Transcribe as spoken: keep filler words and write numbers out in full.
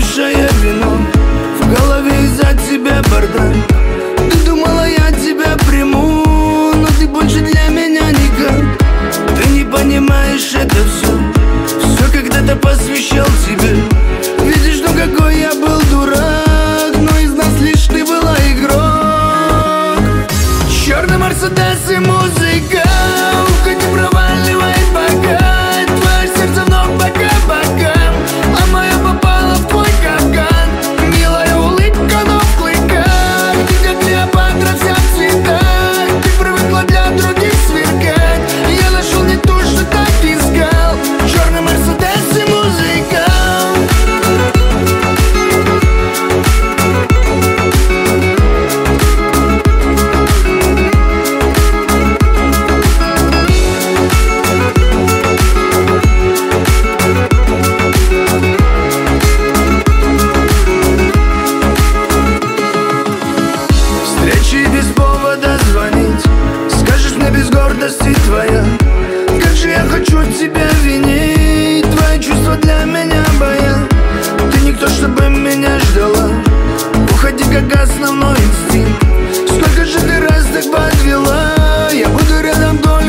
остывшее вино. В голове из-за тебя бардак. Ты думала, я тебя приму, но ты больше для меня никак. Ты не понимаешь, это все Все когда-то посвящал тебе. Видишь, ну какой я был дурак, но из нас лишь ты была игрок. Черный Мерседес и музыка, уходи, проваливай пока. Твое сердце вновь по кабакам, а мое попало в твой капкан. Милая улыбка, но в клыках. Ты как Клеопатра, вся в цветах. Ты привыкла для других сверкать. Я нашел не то, что так искал. Черный Мерседес и музыка. Встречи без повода звонить, скажешь мне без гордости твоя. Как же я хочу тебя винить, твои чувства для меня баян. Ты никто, чтобы меня ждала, уходи как основной инстинкт. Сколько же ты раз так подвела, я буду рядом до